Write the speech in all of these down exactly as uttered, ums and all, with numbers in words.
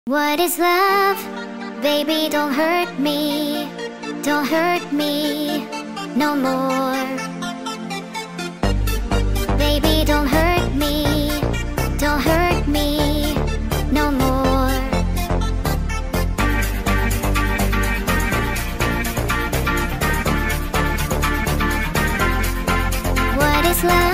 What is love? Baby, don't hurt me. Don't hurt me no more. Baby, don't hurt me. Don't hurt me no more. What is love?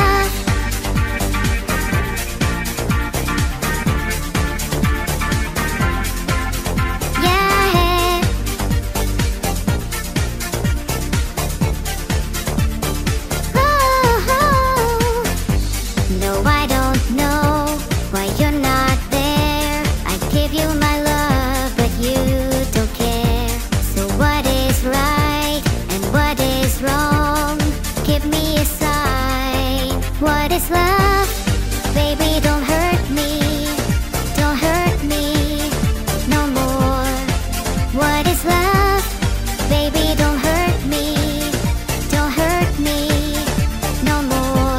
What is love? Baby, don't hurt me. Don't hurt me no more. What is love? Baby, don't hurt me. Don't hurt me no more.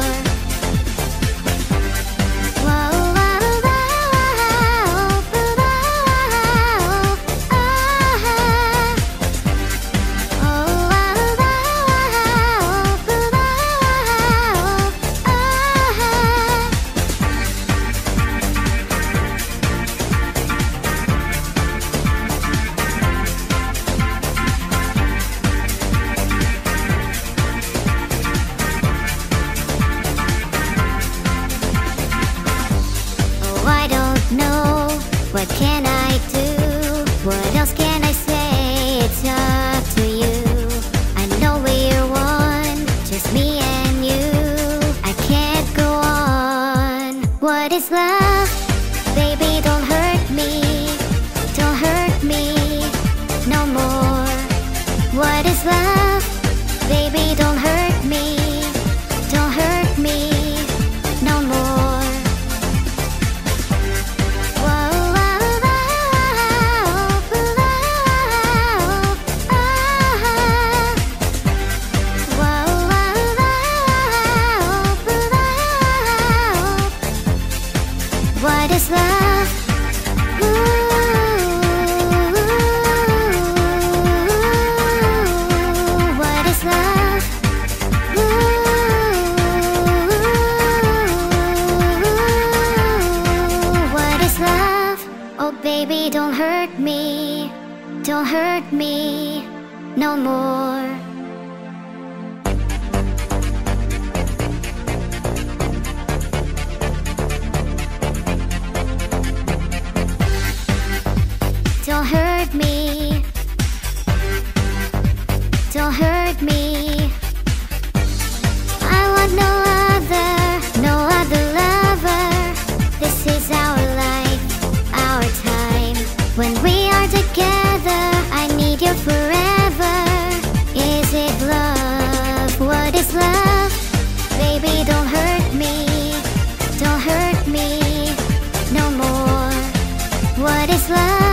Whoa, whoa, whoa, whoa, I don't know, what can I do? What else can I say? It's up to you. I know we're one, just me and you. I can't go on. What is love? Baby, don't hurt me. Don't hurt me no more. What is love? Baby, don't hurt me. Don't hurt me no more. What is love? Ooh, what is love? Ooh, what is love? Oh baby, don't hurt me. Don't hurt me no more. Don't hurt me. Don't hurt me. I want no other, no other lover. This is our life, our time. When we are together, I need you forever. Is it love? What is love? Baby, don't hurt me. Don't hurt me no more. What is love?